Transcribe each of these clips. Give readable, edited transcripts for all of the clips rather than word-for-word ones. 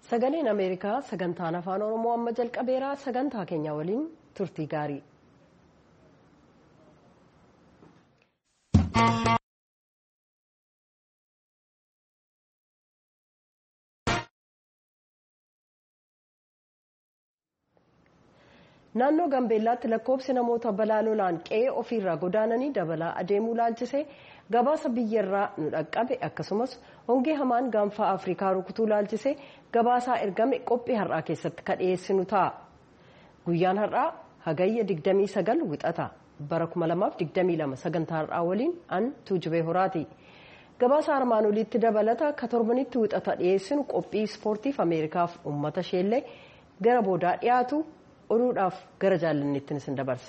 Sagaleen Ameerikaa sagantaan afaan Oromoo amma jalqabeera. Sagantaa keenya waliin turtii gaarii. Naannoo Gambeellaatti lakkoofsi namoota balaa lolaan qe'ee ofiirraa godaananii dabalaa adeemuu laalchisee gabaasa biyyarraa nu dhaqqabe akkasumas hongee hamaan gaanfa Afrikaa rukutuu laalchisee gabaasaa ergame qophii har'aa keessatti kan dhiyeessinu ta'a. Guyyaan har'aa hagayya 29 wixata bara 2022 sagantaa har'aa waliin an Tuujubee Horaati. Gabaasa armaan oliitti dabalata akka torbanitti wixata dhiyeessinu qophii ispoortiif Ameerikaaf uummata isheellee gara boodaa dhiyaatu. Oduudhaaf gara jaalanneetti isin dabarsa.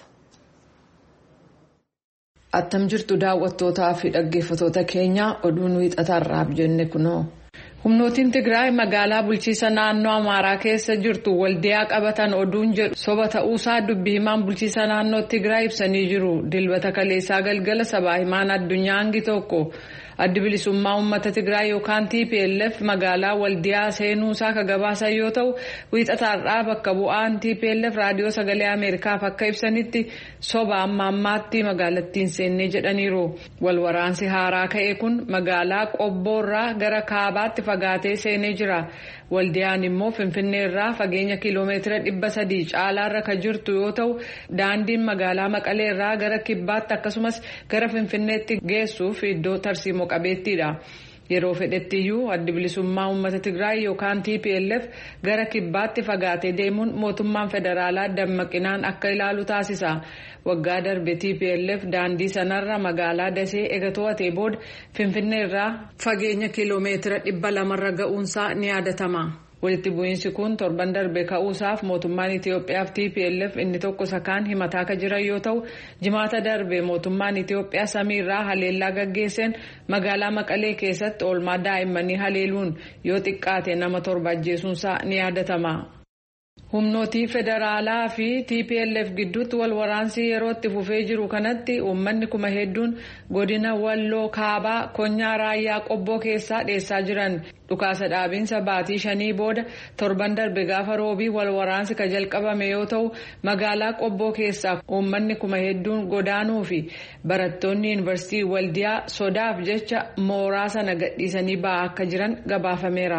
Attam jirtu daawwattootaa fi dhaggeeffattoota keenya oduun wiixataarraaf jenne kunoo. Humnootiin Tigraay magaalaa bulchiisa naannoo Amaaraa keessa jirtu waldiyaa qabatan oduun jedhu soba ta'uusaa dubbii himaan bulchiisa naannoo Tigraay ibsanii jiru. Dilbata kaleessaa galgala sabaa himaan addunyaa hangi tokko addi bilisummaa uummata Tigraay yookaan TPLF magaalaa waldiyaa seenuusaa ka gabaasan yoo ta'u wiixataarraa bakka bu'aan TPLF raadiyoo sagalee Ameerikaaf akka ibsanitti soba amma ammaatti magaalattiin seennee jedhaniiru. Walwaraansi haaraa ka'e kun magaalaa Qobboorraa gara kaabaatti fagaatee seenee jira. Waldiyaan immoo Finfinneerraa fageenya kiiloomeetira 300 caalaarra ka jirtu yoo ta'u daandiin magaalaa Maqaleerraa gara kibbaatti akkasumas gara Finfinneetti geessuuf iddoo tarsiimoo qabeettiidha. Yeroo fedhettiyyuu addi bilisummaa uummata Tigraay yookaan TPLF gara kibbaatti fagaatee deemuun mootummaan federaalaa dammaqinaan akka ilaalu taasisa. Waggaa darbe TPLF daandii sanarra magaalaa Dasee ega to'atee booda Finfinneerraa fageenya kiiloomeetira 200 ga'uunsaa ni yaadatama. Walitti bu'iinsi kun torban darbe ka'uusaaf mootummaan Itiyoophiyaaf TPLF inni tokko sakaan himataa ka jiran yoo ta'u jimaata darbe mootummaan Itiyoophiyaa samiirraa haleellaa gaggeesseen magaalaa Maqalee keessatti oolmaa daa'immanii haleeluun yoo xiqqaate nama 7 ajjeesuunsaa ni yaadatama. Humnootii federaalaa fi TPLF gidduutti wal waraansi yeroo itti fufee jiru kanatti uummanni kuma hedduun godina Walloo Kaabaa Konyaa Raayyaa Qobboo keessaa dheessaa jiran. Dhukaasa dhaabiinsa baatii 5 booda torban darbe gaafa roobii wal waraansi ka jalqabame yoo ta'u magaalaa Qobboo keessaa uummanni kuma hedduun godaanuu fi barattoonni yuunivarsiitii Waldiyaa sodaaf jecha mooraa sana gadhiisanii ba'aa akka jiran gabaafameera.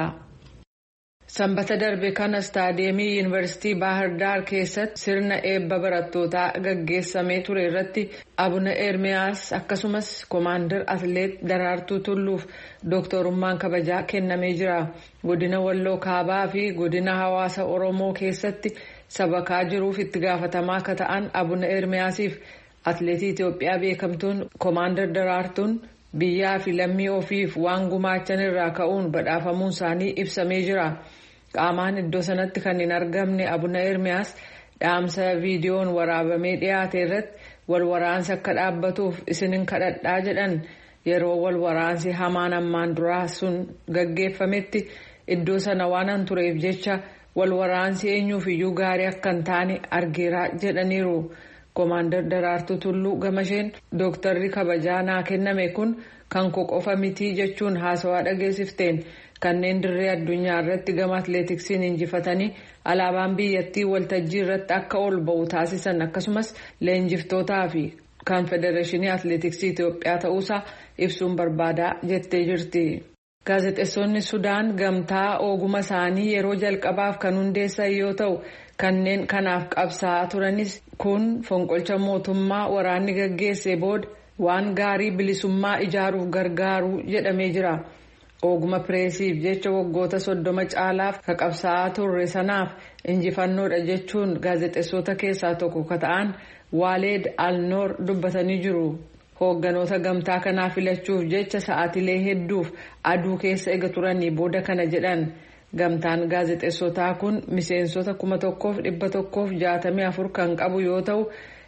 Sanbata darbe kana istaadiyeemii yuunivarsiitii Baahir Daar keessatti sirna eebba barattootaa gaggeessamee ture irratti Abuna Ermiyaas akkasumas Koomaandar Atleet Daraartuu Tulluuf dooktorummaan kabajaa kennamee jira. Godina Walloo Kaabaa fi godina hawaasa Oromoo keessatti sabakaa jiruuf itti gaafatamaa akka ta'an Abuna Ermiyaasiif atleetii Itoophiyaa beekamtuun Koomaandar Daraartuun biyyaa fi lammii ofiif waan gumaachan irraa ka'uun badhaafamuun isaanii ibsamee jira. Qaamaan iddoo sanatti kan hin argamne Abuna Ermiyaas dhaamsa viidiyoon waraabamee dhiyaate irratti wal waraansi akka dhaabbatuuf isinin kadhadhaa jedhan. Yeroo wal waraansi hamaan ammaan duraa sun gaggeeffametti iddoo sana waan tureef jecha wal waraansi eenyuuf iyyuu gaarii akka hin taane argeera jedhaniiru. Koomaandar Daraartuu Tulluu gamasheen dooktarri kabajaa naa kenname kun kan koo qofa mitii jechuun haasawaa dhageessifteen kanneen dirree addunyaa irratti gama atleetiksiin injifatanii alaabaan biyyattii waltajjii irratti akka ol ba'u taasisan akkasumas leenjiftootaa fi kan federeeshinii atleetiksii Itoophiyaa ta'uusaa ibsuun barbaadaa jettee jirti. Gaazexeessonni Sudaan gamtaa ogummaa isaanii yeroo jalqabaaf kan hundeessan yoo ta'u kanneen kanaaf qabsaa'aa turanis kun fonqolcha mootummaa waraanni gaggeesse booda waan gaarii bilisummaa ijaaruuf gargaaru jedhamee jira. Ogummaa pireesiif jecha waggoota 30 caalaaf ka qabsaa'aa turre sanaaf injifannoodha jechuun gaazexeessota keessaa tokko ka ta'an Waaleed Alnoor dubbatanii jiru. Hoogganoota gamtaa kanaa filachuuf jecha sa'aatilee hedduuf aduu keessa ega turanii booda kana jedhan. Gamtaan gaazexeessotaa kun miseensota 1164 kan qabu yoo ta'u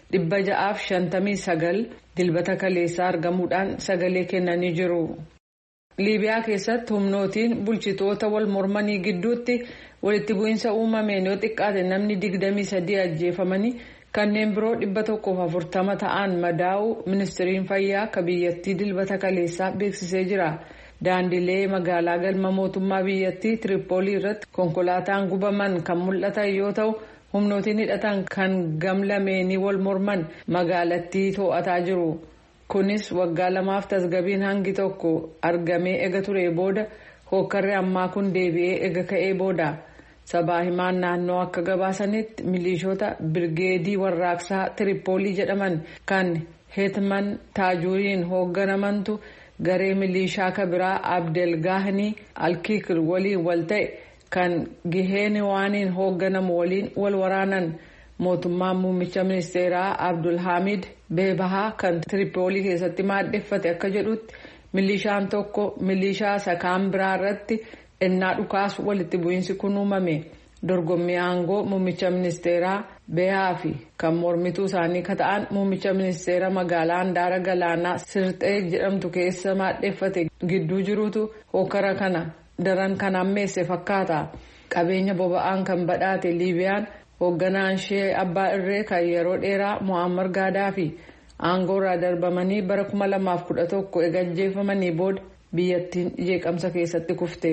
659 dilbata kaleessaa argamuudhaan sagalee kennanii jiru. Liibiyaa keessatti humnootiin bulchitoota wal mormanii gidduutti walitti bu'iinsa uumameen yoo xiqqaate namni 23 ajjeefamanii kanneen biroo 140 ta'an madaa'uu ministiriin fayyaa akka biyyattii dilbata kaleessaa beeksisee jira. Daandilee magaalaa galma mootummaa biyyattii Tiripoolii irratti konkolaataan gubaman kan mul'atan yoo ta'u humnootiin hidhatan kan gamlameenii wal morman magaalattii to'ataa jiru. Kunis waggaa 2 tasgabbiin hangi tokko argamee ega ture booda hokkarri ammaa kun deebi'ee ega ka'ee booda. Sabaa himaan naannoo akka gabaasanitti milishoota birgeedii warraaqsaa Tiripoolii jedhaman kan Heetman Taajuriin hoogganamantu garee milishaa kabiraa Abdelgaahanii Alkiikir waliin wal ta'e kan Giheeniwaaniin hoogganamu waliin wal waraanan. Mootummaan muummicha ministeeraa Abdulhamid Beebahaa kan Tiripoolii keessatti maaddeeffate akka jedhutti milishaan tokko milishaa sakaan biraa irratti ennaa dhukaasu walitti bu'iinsi kun uumame. Dorgommii aangoo muummicha ministeeraa Beehaa fi kan mormituu isaanii ka ta'an muummicha ministeera magaalaa handaara galaanaa Sirxee jedhamtu keessa maaddeeffate gidduu jirutu hokkara kana daran kan ammeesse fakkaata. Qabeenya boba'aan kan badhaate Liibiyaan hoogganaan ishee abbaa irree kan yeroo dheeraa Muammar Gaadaafi aangoo irraa darbamanii bara 2011 eegajjeeffamanii booda biyyattiin jeeqamsa keessatti kufte.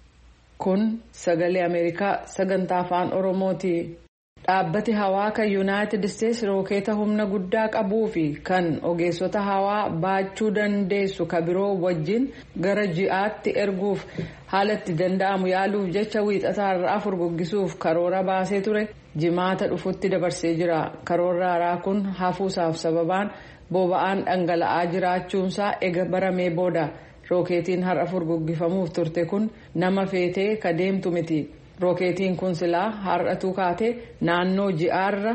Kun sagalee Ameerikaa sagantaa afaan Oromooti. Dhaabbati hawaa kan Yuunaayitid Isteetsi rookeeta humna guddaa qabuu fi kan ogeessota hawaa baachuu dandeessu ka biroo wajjin gara ji'aatti erguuf haala itti danda'amu yaaluuf jecha wiixataa irraa furguggisuuf karoora baasee ture jimaata dhufutti dabarsee jira. Karoorri haaraa kun hafuusaaf sababaan boba'aan dhangala'aa jiraachuunsaa ega baramee booda. Rookeetiin har'a furguggifamuuf turte kun nama feetee ka deemtu miti. Rookeetiin kun silaa har'atuu kaatee naannoo ji'aarra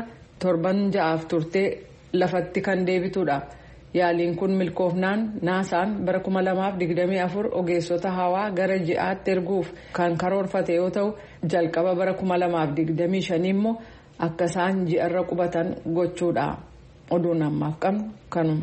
7 turtee lafatti kan deebitudha. Yaaliin kun milkoofnaan naasaan bara 2024 ogeessota hawaa gara ji'aatti erguuf kan karoorfate yoo ta'u jalqaba bara 2025 immoo akka isaan ji'arra qubatan gochuudha. Oduun ammaaf qabnu kanuma.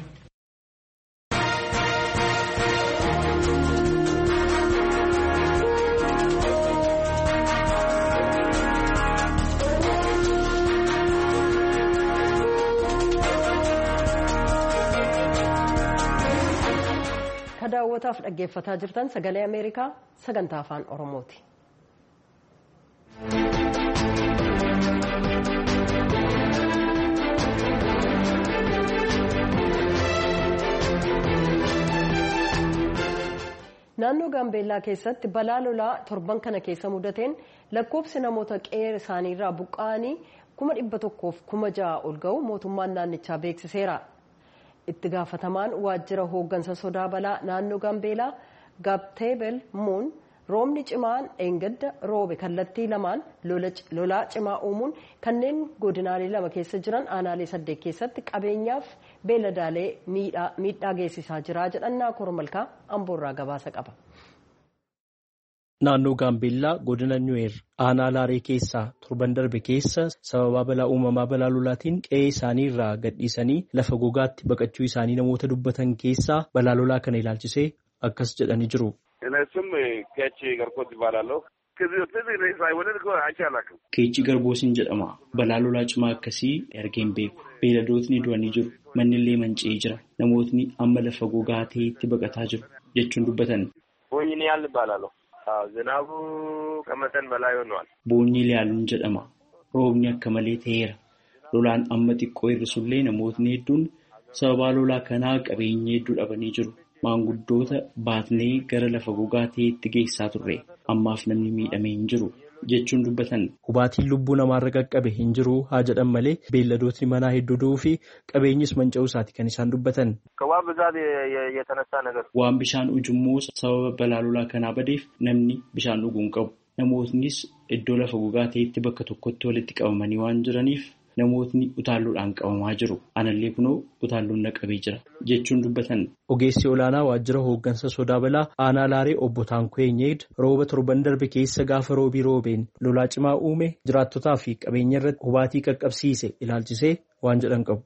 daawwataaf dhaggeeffataa jirtan sagalee Ameerikaa sagantaa afaan Oromooti. Naannoo Gaambeellaa keessatti balaa lolaa torban kana keessa mudateen lakkoofsi namoota qe'ee isaaniirraa buqqa'anii 100,000 ol ga'u mootummaan naannichaa beeksiseera. Itti gaafatamaan waajjira hooggansa sodaa balaa naannoo Gaambeellaa Gaabteebel Muun roobni cimaan dheengadda roobe kallattii lamaan lolaa cimaa uumuun kanneen godinaalee 2 keessa jiran aanaalee 8 keessatti qabeenyaaf beeladaalee miidhaa geessisaa jira jedhannaa kormalkaa amboorraa gabaasa qaba. Naannoo Gaambeellaa godina Nuweer aanaa Laaree keessaa torban darbe keessa sababa balaa uumamaa balaa lolaatiin qe'ee isaanii irraa gadhiisanii lafa gogaatti baqachuu isaanii namoota dubbatan keessaa balaa lolaa kana ilaalchisee akkas jedhanii jiru. Keechi Garboosiin jedhama. Balaa lolaa cimaa akkasii argeen beeku. Beeladootni du'anii jiru. Manni illee manca'ee jira. Namootni amma lafa gogaa ta'etti baqataa jiru jechuun dubbatan. Boonyi Liyaaluun jedhama. Roobni akka malee ta'eera. Lolaan amma xiqqoo hir'isullee namootni hedduun sababa lolaa kanaa qabeenya hedduu dhabanii jiru. Maanguddoota baatnee gara lafa gogaa ta'etti geessaa turre. Ammaaf namni miidhamee hin jiru jechuun dubbatan. Hubaatiin lubbuu namaarra qaqqabe hin jiru haa jedhan malee beelladootni manaa hedduu du'uu fi qabeenyis manca'uu isaati kan isaan dubbatan. Waan bishaan ujummoo sababa balaa lolaa kanaa badeef namni bishaan dhuguu hin qabu. Namootnis iddoo lafa gogaa ta'etti bakka tokkotti walitti qabamanii waan jiraniif namootni utaalloodhaan qabamaa jiru. Anallee kunoo utaalloon naqabee jira jechuun dubbatan. Ogeessi olaanaa waajjira hooggansa sodaa balaa aanaa Laaree obbo Taankoo'eenyeed rooba torban darbe keessa gaafa roobii roobeen lolaa cimaa uume jiraattotaa fi qabeenya irratti hubaatii qaqqabsiise ilaalchisee waan jedhan qabu.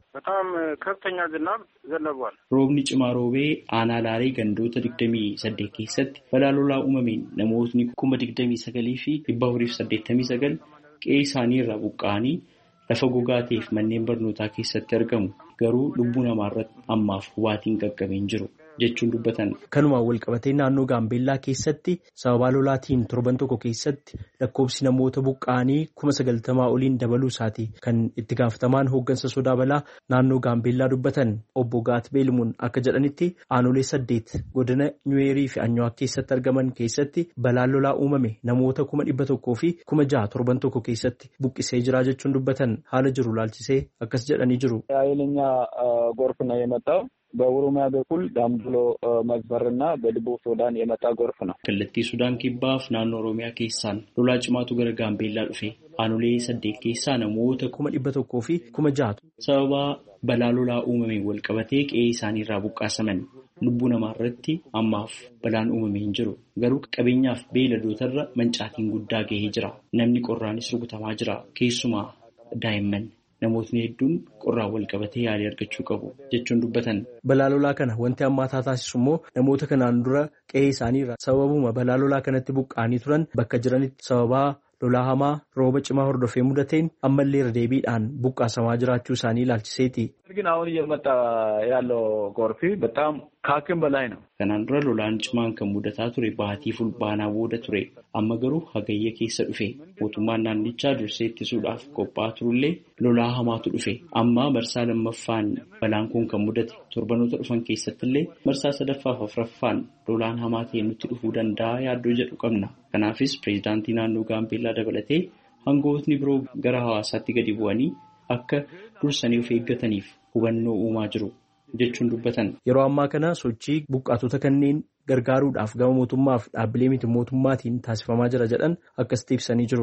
Roobni cimaa roobee aanaa Laaree gandoota 28 keessatti balaa lolaa uumameen namootni 29,489 qe'ee isaanii irraa buqqa'anii lafa gogaa ta'eef manneen barnootaa keessatti argamu. Garuu lubbuu namaarratti ammaaf waatiin qaqqabeen jiru jechuun dubbatan. Kanumaan walqabatee naannoo Gaambeellaa keessatti sababa lolaatiin torban tokko keessatti lakkoofsi namoota buqqa'anii 90,000 oliin dabaluu isaati kan itti gaafatamaan hooggansa sodaa balaa naannoo Gaambeellaa dubbatan. Obbo Gaat Beelimuun akka jedhanitti aanolee 8 godina Nyuweerii fi Anyawaaq keessatti argaman keessatti balaan lolaa uumame namoota 100,000 fi 6,000 torban tokko keessatti buqqisee jira jechuun dubbatan. Haala jiru laalchisee akkas jedhanii jiru. ጎርፍ ነው የመጣው በኦሮሚያ በኩል ዳምብሎ መግበርና በደቡብ ሱዳን የመጣ ጎርፍ ነው። Kallattii Sudaan kibbaaf naannoo Oromiyaa keessaan lolaa cimaatu gara Gaambeellaa dhufe aanolee 8 keessaa namoota 100,000 fi 6,000 sababa balaa lolaa uumameen walqabatee qe'ee isaanii irraa buqqaasaman. Lubbuu namaarratti ammaaf balaan uumamee hin jiru. Garuu qabeenyaaf beeladootarra mancaatiin guddaa gahee jira. Namni qorraanis rukutamaa jira. Keessumaa daa'imman. Namootni hedduun qorraan walqabatee yaalii argachuu qabu jechuun dubbatan. Balaa lolaa kana wanti hammaataa taasisu immoo namoota kanaan dura qe'ee isaanii irraa sababuma balaa lolaa kanatti buqqa'anii turan bakka jiranitti sababaa lolaa hamaa rooba cimaa hordofee mudateen ammallee irra deebiidhaan buqqaasamaa jiraachuu isaanii ilaalchiseeti. ግን አሁን እየመጣ ያለው ጎርፍ በጣም ከአቅም በላይ ነው። Kanaan dura lolaan cimaan kan mudataa ture baatii fulbaanaa booda ture. Amma garuu hagayya keessa dhufe. Mootummaan naannichaa dursee ittisuudhaaf qophaa'aa turullee lolaa hamaatu dhufe. Amma marsaa lammaffaan balaan kun kan mudate torbanoota dhufan keessattillee marsaa sadaffaaf afuraffaan lolaan hamaa ta'e nutti dhufuu danda'a yaaddoo jedhu qabna. Kanaafis pireezidaantii naannoo Gaambeellaa dabalatee hangootni biroo gara hawaasaatti gadi bu'anii akka dursanii of eeggataniif hubannoo uumaa jiru jechuun dubbatan. Yeroo ammaa kana sochii buqqaatota kanneen gargaaruudhaaf gama mootummaaf dhaabbilee miti mootummaatiin taasifamaa jira jedhan akkasitti ibsanii jiru.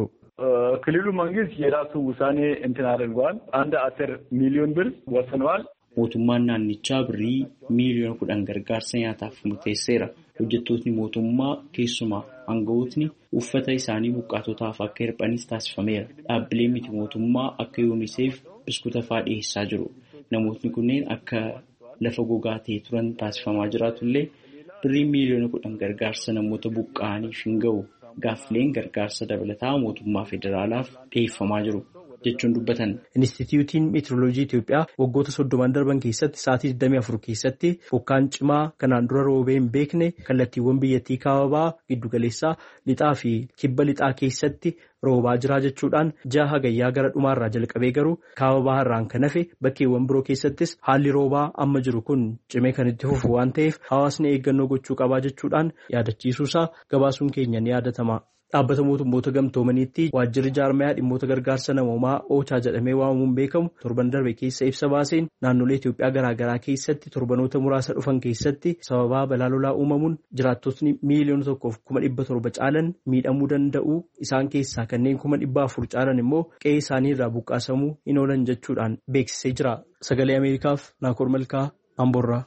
ክልሉ መንግስት የራሱ ውሳኔ እንትን አድርጓል። 10 ሚሊዮን ብር ወስኗል። Mootummaan naannichaa birrii miiliyoona 10 gargaarsa nyaataaf murteesseera. Hojjettootni mootummaa keessumaa aangawootni uffata isaanii buqqaatotaaf akka hirphanis taasifameera. Dhaabbilee miti mootummaa akka UNICEF biskuuta fa'aa dhiyeessaa jiru. Namootni kunneen akka lafa gogaa ta'e turan taasifamaa jiraatullee birrii miiliyoona 10 gargaarsa namoota buqqa'aniif hin ga'u. Gaaffileen gargaarsa dabalataa mootummaa federaalaaf dhiyeeffamaa jiru jechuun dubbatan. Inistituutiin Meetirooloojii Itoophiyaa waggoota 30 darban keessatti sa'aatii 24 keessatti bokkaan cimaa kanaan dura roobee hin beekne kallattiiwwan biyyattii kaabaa giddugaleessaa lixaa fi kibba lixaa keessatti roobaa jira jechuudhaan ji'a hagayyaa gara dhumaarraa jalqabee garuu kaabaa irraan kan hafe bakkeewwan biroo keessattis haalli roobaa amma jiru kun cimee kan itti fufu waan ta'eef hawaasni eeggannoo gochuu qabaa jechuudhaan yaadachiisuusaa gabaasuun keenya ni yaadatama. Dhaabbata mootummoota gamtoomaniitti waajjirri jaarmayaa dhimmoota gargaarsa namoomaa Oochaa jedhamee waamamuun beekamu torban darbe keessa ibsa baaseen naannolee Itoophiyaa garaagaraa keessatti torbanoota muraasa dhufan keessatti sababaa balaa lolaa uumamuun jiraattotni miiliyoona 1,700 caalan miidhamuu danda'u. Isaan keessaa kanneen 400,000 caalan immoo qe'ee isaanii irraa buqqaasamuu hin oolan jechuudhaan beeksisee jira. Sagalee Ameerikaaf Naakoor Malkaa Amboorraa.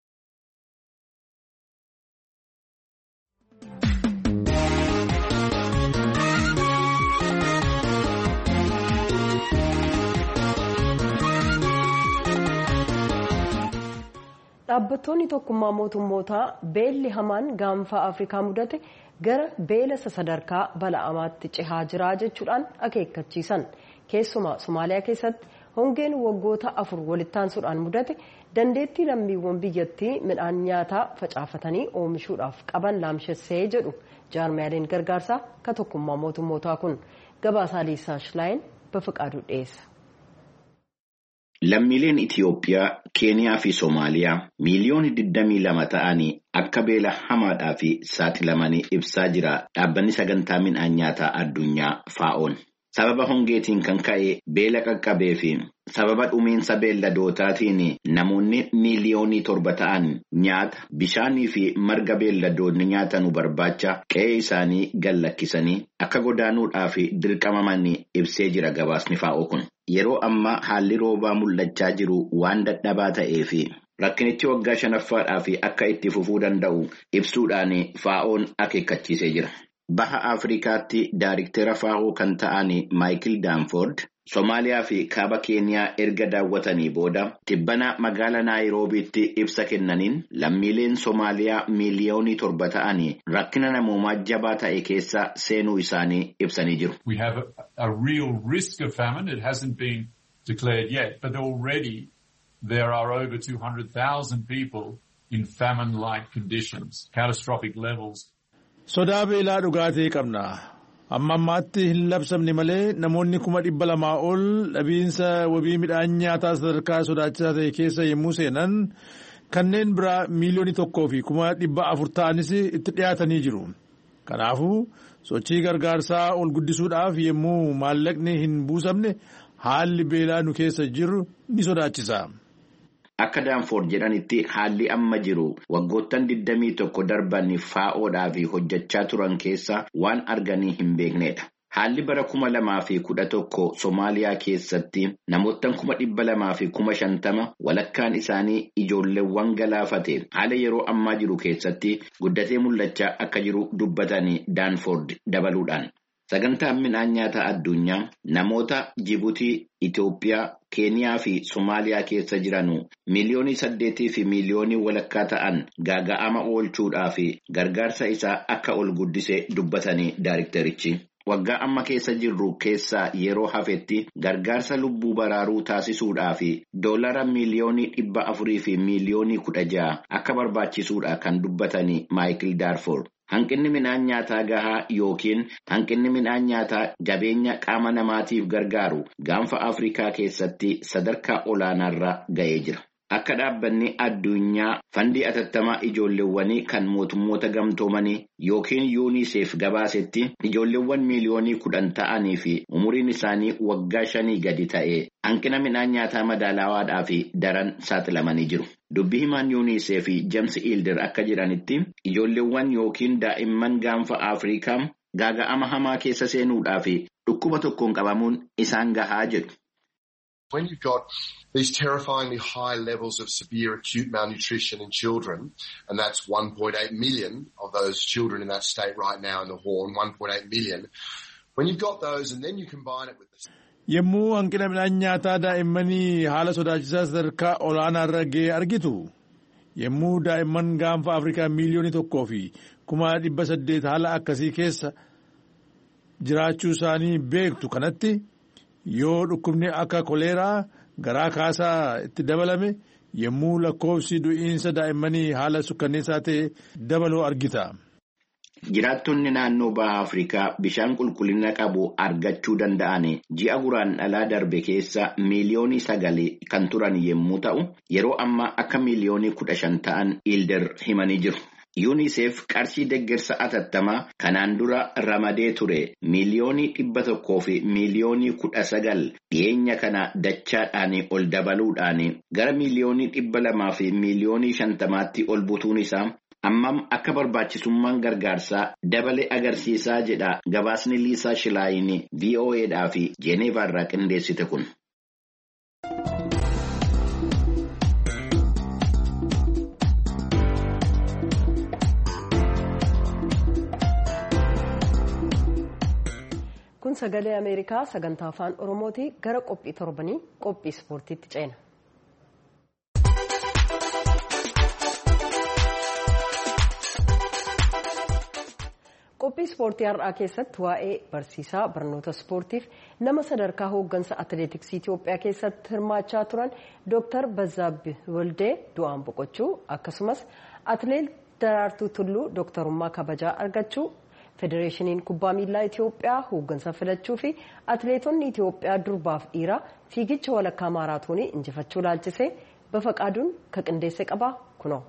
Dhaabbattoonni tokkummaa mootummootaa beelli hamaan gaanfa Afrikaa mudate gara beela sadarkaa bala'amaatti cehaa jira jechuudhaan akeekkachiisan. Keessumaa Somaaliyaa keessatti hongeen waggoota 4 walittaansuudhaan mudate dandeettii lammiiwwan biyyattii midhaan nyaataa facaafatanii oomishuudhaaf qaban laamshessee jedhu jaarmiyaaleen gargaarsaa ka tokkummaa mootummootaa kun. Gabaasaa Liisaa Shilaayin Bafiqaaduu dhiyeessa. Lammiileen Itiyoophiyaa, Keeniyaa fi Soomaaliyaa miiliyoona 22 ta'anii akka beela hamaadhaa fi saaxilamanii ibsaa jira dhaabbanni sagantaa midhaan nyaataa addunyaa FAO'n. Sababa hongeetiin kan ka'e beela qaqqabee fi sababa dhumiinsa beelladootaatiin namoonni miiliyoonii 7 ta'an nyaata, bishaanii fi marga beelladoonni nyaatanu barbaacha qe'ee isaanii gallakkisanii akka godaanuudhaaf dirqamamanii ibsee jira gabaasni FAO kun. Yeroo ammaa haalli roobaa mul'achaa jiru waan dadhabaa ta'ee fi rakkinichi waggaa 5ffaadhaaf akka itti fufuu danda'u ibsuudhaan FAO'n akeekkachiisee jira. Baha Afrikaatti Daariktera FAO kan ta'an Maayikil Daanford Somaaliyaa fi kaaba Keeniyaa erga daawwatanii booda tibbana magaalaa Naayiroobiitti ibsa kennaniin lammiileen Somaaliyaa miliyoonii 7 ta'anii rakkina namoomaa jabaa ta'e keessa seenuu isaanii ibsanii jiru. We have a real risk of famine. It hasn't been declared yet, but already there are over 200,000 people in famine-like conditions, catastrophic levels. Sodaa beelaa dhugaatii qabna. Amma ammaatti hin labsamne malee namoonni 200,000 ol dhabiinsa wabii midhaan nyaataa sadarkaa sodaachisaa ta'e keessa yommuu seenan kanneen biraa miliyoonii 1,400 ta'anis itti dhiyaatanii jiru. Kanaafuu sochii gargaarsaa ol guddisuudhaaf yommuu maallaqni hin buusamne haalli beelaa nu keessa jiru ni sodaachisa. Akka Daanfoord jedhanitti haalli amma jiru waggoottan 21 darban FAO'dhaaf hojjechaa turan keessa waan arganii hin beeknedha. Haalli bara 2011 Somaaliyaa keessatti namoottan 250,000 walakkaan isaanii ijoolleewwan galaafate haala yeroo ammaa jiru keessatti guddatee mul'achaa akka jiru dubbatanii Daanfoord dabaluudhaan. Sagantaan midhaan nyaataa addunyaa namoota Jibuutii, Itoophiyaa, Keeniyaa fi Somaaliyaa keessa jiran miliyoonii 8 fi miliyoonii walakkaa ta'an gaaga'ama oolchuudhaa fi gargaarsa isaa akka ol guddise dubbatanii daayirikterichi. Waggaa amma keessa jirru keessaa yeroo hafetti gargaarsa lubbuu baraaruu taasisuudhaa fi $400 miliyoonii 400 fi miliyoonii 16 akka barbaachisuudha kan dubbatanii Maayikil Daarfoord. Hanqinni midhaan nyaataa gahaa yookiin hanqinni midhaan nyaataa jabeenya qaama namaatiif gargaaru gaanfa Afrikaa keessatti sadarkaa olaanaarra ga'ee jira. Akka dhaabbanni addunyaa fandii atattamaa ijoolleewwanii kan mootummoota gamtoomanii yookiin UNICEF gabaasetti ijoolleewwan miliyoonii 10 ta'anii fi umuriin isaanii waggaa 5 gadi ta'e hanqina midhaan nyaataa madaalawaadhaa fi daran saaxilamanii jiru. Dubbii himaan UNICEF James Elder akka jedhanitti ijoolleewwan yookiin daa'imman gaanfa Afrikaa gaaga'ama hamaa keessa seenuudhaa fi dhukkuba tokkoon qabamuun isaan gahaa jedhu. When you've got these terrifyingly high levels of severe acute malnutrition in children, and that's 1.8 million of those children in that state right now in the Horn, 1.8 million. When you've got those and then you combine it with this. Yemmuu hanqina midhaan nyaataa daa'immanii haala sodaachisaa sadarkaa olaanaa irra ga'e argitu. Yemmuu daa'imman gaanfa Afrikaa miliyoonii 1 fi 800,000 haala akkasii keessa jiraachuu isaanii beektu kanatti yoo dhukkubni akka koleeraa garaa kaasaa itti dabalame yemmuu lakkoofsi du'iinsa daa'immanii haala sukkanneessaa ta'e dabaluu argita. Jiraattonni naannoo baha Afrikaa bishaan qulqullina qabu argachuu danda'an ji'a guraandhalaa darbe keessa miliyoonii 9 kan turan yommuu ta'u yeroo ammaa akka miliyoonii 15 ta'an Elder himanii jiru. UNICEF qarshii deeggarsa atattamaa kanaan dura ramadee ture miliyoonii 100 fi miliyoonii 19 dhiyeenya kana dachaadhaan ol dabaluudhaan gara miliyoonii 200 fi miliyoonii 50tti ol butuun isaa ammam akka barbaachisummaan gargaarsaa dabale agarsiisaa jedha gabaasni Liisaa Shilaayin VOA'dhaa fi Jeeneevaarraa qindeessite kun. Kun sagalee Ameerikaa sagantaa afaan Oromooti. Gara qophii torbanii qophii ispoortiitti ceena. Qophii ispoortii har'aa keessatti waa'ee barsiisaa barnoota ispoortiif nama sadarkaa hooggansa atileetiksii Itoophiyaa keessatti hirmaachaa turan Dr. Bazaabbii Waldee du'aan boqochuu akkasumas atileet Daraartuu Tulluu dooktarummaa kabajaa argachuu. Federeeshiniin kubbaa miilaa Itoophiyaa hooggansa filachuu fi atileetonni Itoophiyaa durbaaf dhiiraa fiigicha walakkaa maaraatoonii injifachuu laalchisee Bafaqaaduun ka qindeesse qaba kunoo.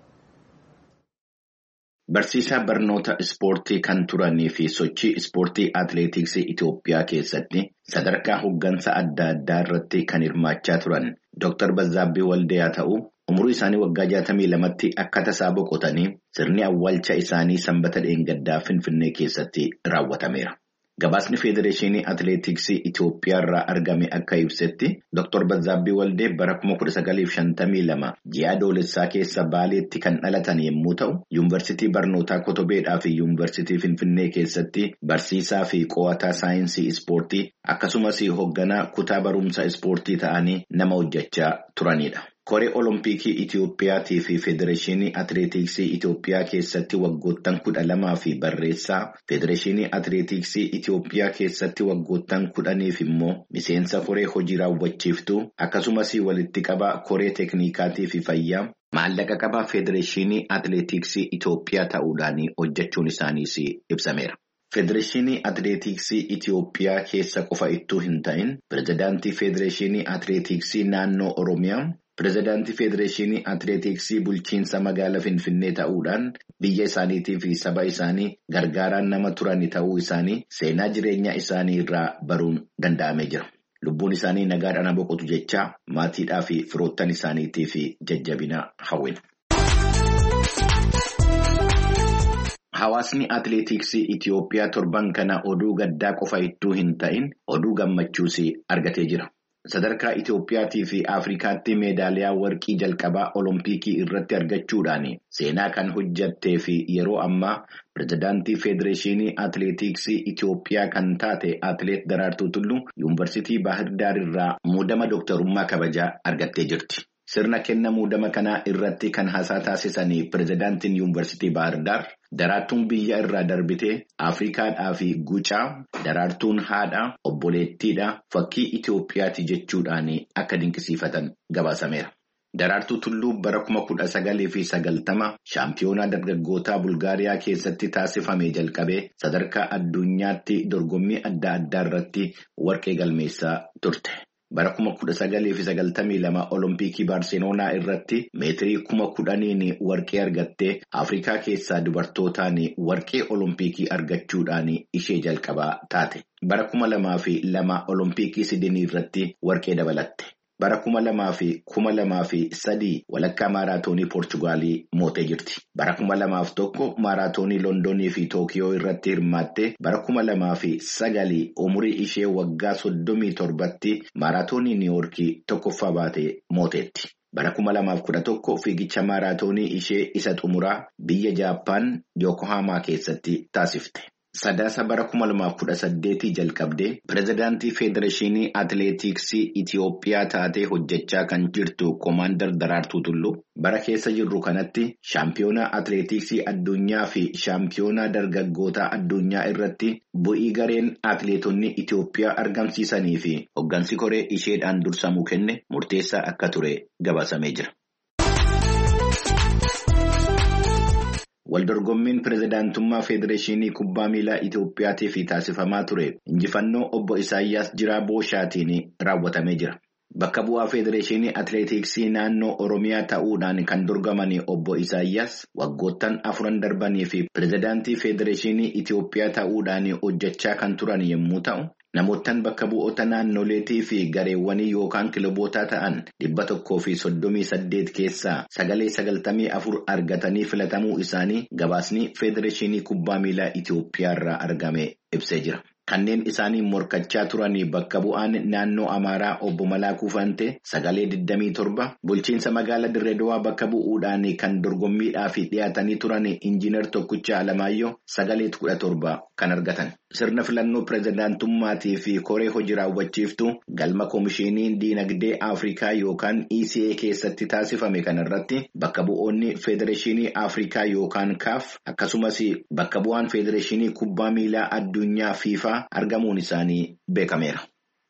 Barsiisaa barnoota ispoortii kan turanii fi sochii ispoortii atileetiksii Itoophiyaa keessatti sadarkaa hooggansa adda addaa irratti kan hirmaachaa turan Dr. Bazaabbii Waldee haa ta'u umurii isaanii waggaa 62tti akka tasaa boqotanii sirni awwaalcha isaanii sanbata dheengaddaa Finfinnee keessatti raawwatameera. Gabaasni Federeeshinii Atileetiksii Itoophiyaa irraa argame akka ibsetti Dr. Bazaabbii Waldee bara 1952 ji'a adoolessaa keessa Baaleetti kan dhalatan yommuu ta'u, Yuunivarsiitii Barnootaa Kotobeedhaa fi Yuunivarsiitii Finfinnee keessatti barsiisaa fi qo'ataa saayinsii ispoortii akkasumas hoogganaa kutaa barumsa ispoortii ta'anii nama hojjechaa turanidha. Koree Olompikii Itoophiyaatii fi Federeeshinii Atileetiksii Itoophiyaa keessatti waggoottan 12 fi barreessaa, Federeeshinii Atileetiksii Itoophiyaa keessatti waggoottan 10 immoo miseensa koree hojii raawwachiiftuu akkasumas walitti qabaa koree teeknikaatii fi fayyaa maallaqa qabaa Federeeshinii Atileetiksii Itoophiyaa ta'uudhaan hojjechuun isaaniis ibsameera. Federeeshinii Atileetiksii Itoophiyaa keessa qofa ittuu hin ta'in, Pireezidaantii Federeeshinii Atileetiksii Naannoo Oromiyaa, Pireezidaantii Federeeshinii Atileetiksii Bulchiinsa Magaalaa Finfinnee ta'uudhaan biyya isaaniitii fi saba isaanii gargaaraan nama turan ta'uu isaanii seenaa jireenya isaanii irraa baruun danda'amee jira. Lubbuun isaanii nagaadhaan boqotu jechaa maatiidhaa fi firoottan isaaniitii fi jajjabina hawwina. Hawaasni atileetiksii Itoophiyaa torban kana oduu gaddaa qofa ittuu hin ta'in oduu gammachuus argatee jira. Sadarkaa Itoophiyaatii fi Afrikaatti meedaaliyaa warqii jalqabaa Olompikii irratti argachuudhaan seenaa kan hojjattee fi yeroo ammaa Pireezidaantii Federeeshinii Atileetiksii Itoophiyaa kan taate Atileet Daraartuu Tulluu Yuunivarsiitii Baahir Daar irraa muudama dooktarummaa kabajaa argattee jirti. Sirna kenna muudama kanaa irratti kan haasaa taasisanii Pireezidaantiin Yuunivarsiitii Baahir Daar Daraartuun biyya irraa darbitee Afrikaadhaa fi gucaa, daraartuun haadha, obboleettiidha, fakkii Itoophiyaati jechuudhaan akka dinqisiifatan gabaasameera. Daraartuu Tulluu bara 1990 shaampiyoonaa dargaggootaa Bulgaariyaa keessatti taasifame jalqabee sadarkaa addunyaatti dorgommii adda addaa irratti warqee galmeessaa turte. Bara 1992 Olompikii Baarseloonaa irratti meetirii 10,000 warqee argattee Afrikaa keessaa dubartootaan warqee Olompikii argachuudhaan ishee jalqabaa taate. Bara 2002 Olompikii Sidinii irratti warqee dabalatte. Bara 2003 walakkaa maaraatoonii Poorchugaalii mootee jirti. Bara 2001 maaraatoonii Londonii fi Tookiyoo irratti hirmaattee bara 2009 umurii ishee waggaa 37tti maaraatoonii Niiwoorkii tokkoffaa baatee mooteetti. Bara 2011 fiigicha maaraatoonii ishee isa xumuraa biyya Jaappaan Yookohaamaa keessatti taasifte. Sadaasa bara 2018 jalqabdee Pireezidaantii Federeeshinii Atileetiksii Itoophiyaa taatee hojjechaa kan jirtu Koomaandar Daraartuu Tulluu bara keessa jirru kanatti shaampiyoonaa atileetiksii addunyaa fi shaampiyoonaa dargaggootaa addunyaa irratti bu'ii gareen atileetonni Itoophiyaa argamsiisanii fi hoggansi koree isheedhaan dursamuu kenne murteessaa akka ture gabaasamee jira. Waldorgommiin Pireezidaantummaa Federeeshinii Kubbaa Miilaa Itoophiyaatiif taasifamaa ture injifannoo obbo Isaayyaas Jiraa Booshaatiin raawwatamee jira. Bakka bu'aa Federeeshinii Atileetiksii naannoo Oromiyaa ta'uudhaan kan dorgaman obbo Isaayyaas waggoottan 4 darbanii fi Pireezidaantii Federeeshinii Itoophiyaa ta'uudhaan hojjechaa kan turan yommuu ta'u, namoottan bakka bu'oota naannoleetii fi gareewwanii yookaan kilobootaa ta'an 138 keessaa 994 argatanii filatamuu isaanii gabaasni Federeeshinii Kubbaa Miilaa Itoophiyaa irraa argame ibsee jira. Kanneen isaanii morkachaa turanii bakka bu'aan naannoo Amaaraa obbo Malaakuu Fantee 927, bulchiinsa magaalaa Dirree Dawaa bakka bu'uudhaan kan dorgommiidhaaf dhiyaatanii turan Injiinar Tokkicha Alamaayyoo 917 kan argatan. Sirna filannoo pireezidaantummaatii fi koree hojii raawwachiiftuu galma Koomishinii Diinagdee Afrikaa yookaan ECA keessatti taasifame kanarratti bakka bu'oonni Federeeshinii Afrikaa yookaan CAF akkasumas bakka bu'aan Federeeshinii Kubbaa Miilaa Addunyaa FIFA argamuun isaanii beekameera.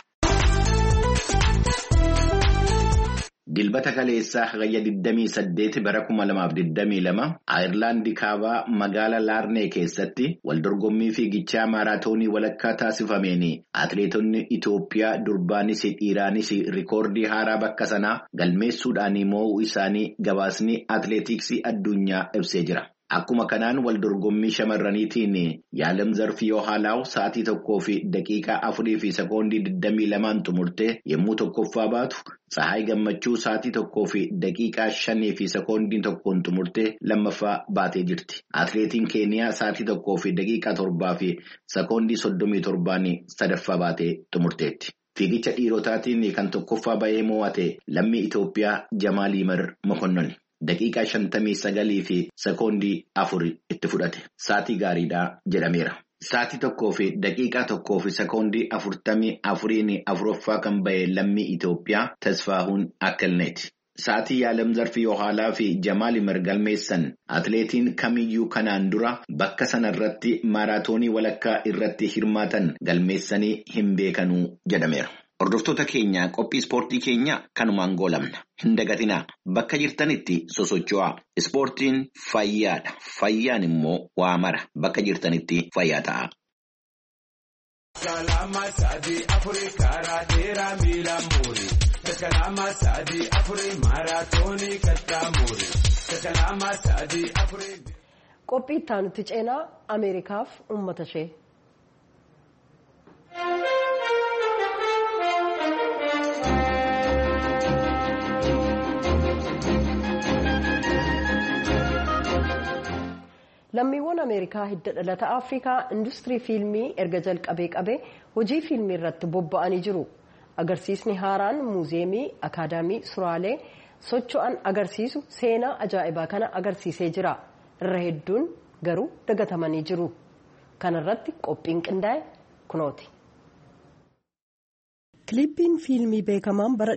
Dilbata kaleessaa hagayya 28 bara 2022 Ayirlaandii kaabaa magaalaa Laarnee keessatti waldorgommii fiigichaa maaraatoonii walakkaa taasifameen atileetonni Itoophiyaa durbaanis dhiiraanis rikoordii haaraa bakka sanaa galmeessuudhaan mo'uu isaanii gabaasni atileetiksii addunyaa ibsee jira. Akkuma kanaan waldorgommii shamarraniitiin Yaalam Zarfiyoo Haalaaw sa'aatii 1 fi daqiiqaa 4 fi sekoondii 22 xumurtee yommuu tokkoffaa baatu Tsahaay Gammachuu sa'aatii 1 fi daqiiqaa 5 fi sekoondii 1 xumurtee lammaffaa baatee jirti. Atileetiin Keeniyaa sa'aatii 1 fi daqiiqaa 7 fi sekoondii 37 sadaffaa baatee xumurteetti. Fiigicha dhiirotaatiin kan tokkoffaa bahee mo'ate lammii Itoophiyaa Jamaal Yimar Mokonnon daqiiqaa 59 fi sekoondii 4 itti fudhate. Sa'aatii gaariidhaa jedhameera. Sa'aatii 1 fi daqiiqaa 1 fi sekoondii 44 afuraffaa kan bahe lammii Itoophiyaa Tasfaahuun Akkalneeti. Sa'aatii Yaalam Zarfii Yohaalaa fi Jamaal Yimar galmeessan atileetiin kamiyyuu kanaan dura bakka sanarratti maaraatoonii walakkaa irratti hirmaatan galmeessanii hin beekanuu jedhameera. Hordoftoota keenya qophii ispoortii keenya kanumaan goolabna. Hin dagatinaa bakka jirtanitti sosocho'aa. Ispoortiin fayyaadha. Fayyaan immoo waa mara. Bakka jirtanitti fayyaa ta'a. Qophii itti aanutti ceenaa Ameerikaaf uummata ishee. Lammiiwwan Ameerikaa hidda dhalata Afrikaa industirii fiilmii erga jalqabee hojii fiilmii irratti bobba'anii jiru. Agarsiisni haaraan muuzeemii akaadaamii suraalee socho'an agarsiisu seenaa ajaa'ibaa kana agarsiisee jira. Irra hedduun garuu dagatamanii jiru. Kana irratti qophiin qindaa'e kunooti. Kiliippiin fiilmii beekamaan bara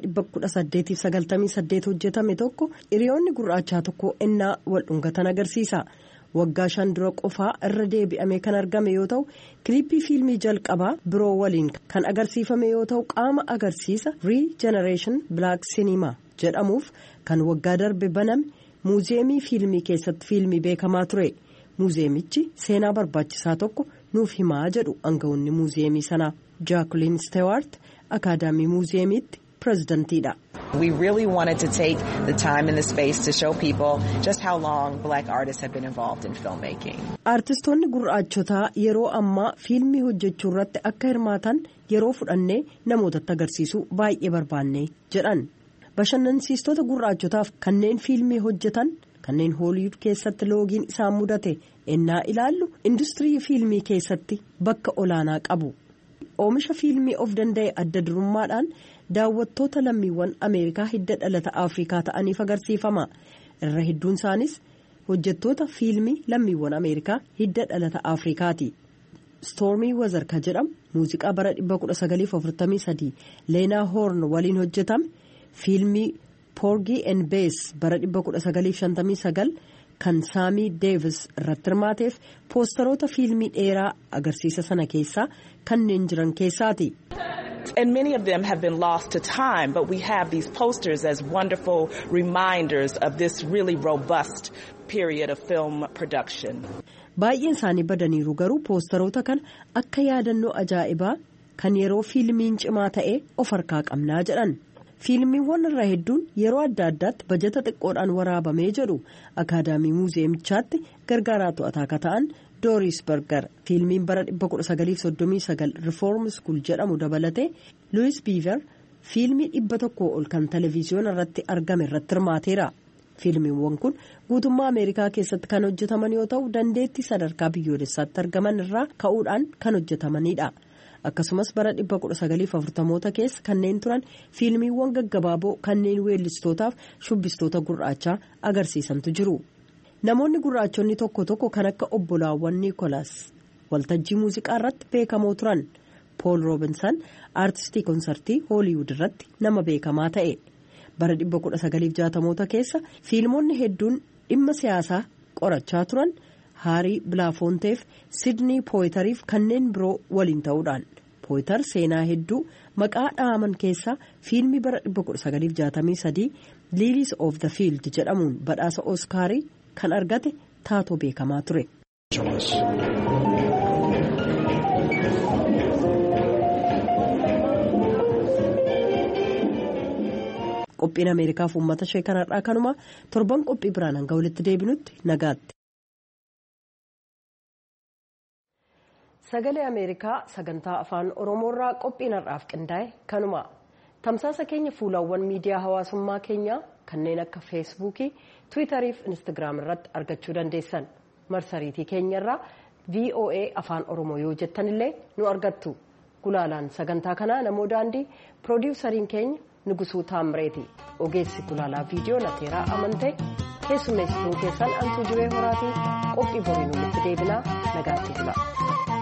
1898 hojjetame tokko hiriyoonni gurraachaa tokko ennaa wal dhungatan agarsiisa. Waggaa 5 dura qofaa irra deebi'amee kan argame yoo ta'u kiliippii fiilmii jalqabaa biroo waliin kan agarsiifame yoo ta'u qaama agarsiisa Regeneration Black Cinema jedhamuuf kan waggaa darbe baname muuzeemii fiilmii keessatti fiilmii beekamaa ture. Muuzeemichi seenaa barbaachisaa tokko nuuf himaa jedhu aangawoonni muuzeemii sanaa. Jacqueline Stewart akaadaamii muuzeemiitti pirezidantiidha. We really wanted to take the time and the space to show people just how long black artists have been involved in filmmaking. Artistoonni gurraachotaa yeroo ammaa fiilmii hojjechuu irratti akka hirmaatan yeroo fudhannee namootatti agarsiisuu baay'ee barbaanne jedhan. Bashannansiistota gurraachotaaf kanneen fiilmii hojjetan kanneen Hooliwud keessatti loogiin isaan mudate ennaa ilaallu industirii fiilmii keessatti bakka olaanaa qabu. Oomisha fiilmii of danda'e adda durummaadhaan daawwattoota lammiiwwan Ameerikaa hidda dhalata Afrikaa ta'aniif agarsiifama. Irra hedduun isaanis hojjettoota fiilmii lammiiwwan Ameerikaa hidda dhalata Afrikaati. Stormii Wazarka jedhamu muuziqaa bara 1943 Leenaa Hoorn waliin hojjetame fiilmii Porgy and Bess bara 1959 kan Saamii Deevis irratti hirmaateef poosteroota fiilmii dheeraa agarsiisa sana keessaa kanneen jiran keessaati. And many of them have been lost to time, but we have these posters as wonderful reminders of this really robust period of film production. Baay'een isaanii badaniiru garuu poosteroota kan akka yaadannoo ajaa'ibaa kan yeroo fiilmiin cimaa ta'e of harkaa qabnaa jedhan. Fiilmiiwwan irra hedduun yeroo adda addaatti bajeta xiqqoodhaan waraabamee jedhu akaadaamii muuzeemichaatti gargaaraa to'ataa akka ta'an Doris Berger. Fiilmiin bara 1939 Reform School jedhamu dabalatee Louis Beaver fiilmii 100 ol kan televiziyoona irratti argame irratti hirmaateera. Fiilmiiwwan kun guutummaa Ameerikaa keessatti kan hojjetaman yoo ta'u dandeettii sadarkaa biyyoolessaatti argaman irraa ka'uudhaan kan hojjetamanidha. Akkasumas bara 1940moota keessa kanneen turan fiilmiiwwan gaggabaaboo kanneen weellistootaaf shubbistoota gurraachaa agarsiisantu jiru. Namoonni gurraachonni tokko tokko kan akka obbolaawwan Niikolaas waltajjii muuziqaa irratti beekamoo turan. Paul Robinson aartistii konsartii Hooliwud irratti nama beekamaa ta'e. Bara 1960moota keessa fiilmonni hedduun dhimma siyaasaa qorachaa turan Haarii Bilaafoonteef Sidney Poitariif kanneen biroo waliin ta'uudhaan. Poitar seenaa hedduu maqaa dhaaman keessaa fiilmii bara 1963 Lilies of the Field jedhamuun badhaasa Oskaarii kan argate taatoo beekamaa ture. Qophiin Ameerikaaf uummata ishee kanarraa kanuma torban qophii biraan hanga walitti deebinutti nagaatti. Sagalee Ameerikaa sagantaa afaan Oromoorraa qophiin har'aaf qindaa'e kanuma tamsaasa keenya fuulawwan miidiyaa hawaasummaa keenyaa kanneen akka feesbuukii, tiwiitarii fi instaagiraam irratti argachuu dandeessan. Marsariitii keenyarraa VOA Afaan Oromoo yoo jettanillee nu argattu. Gulaalaan sagantaa kanaa namoo daandii, piroodiwusariin keenya Nugusuu Taamreeti. Ogeessi gulaalaa viidiyoo Lateeraa Amantee, keessummeessituun keessan Antuu Jiree Horaatii qophii boriin walitti deebinaa nagaatti bula.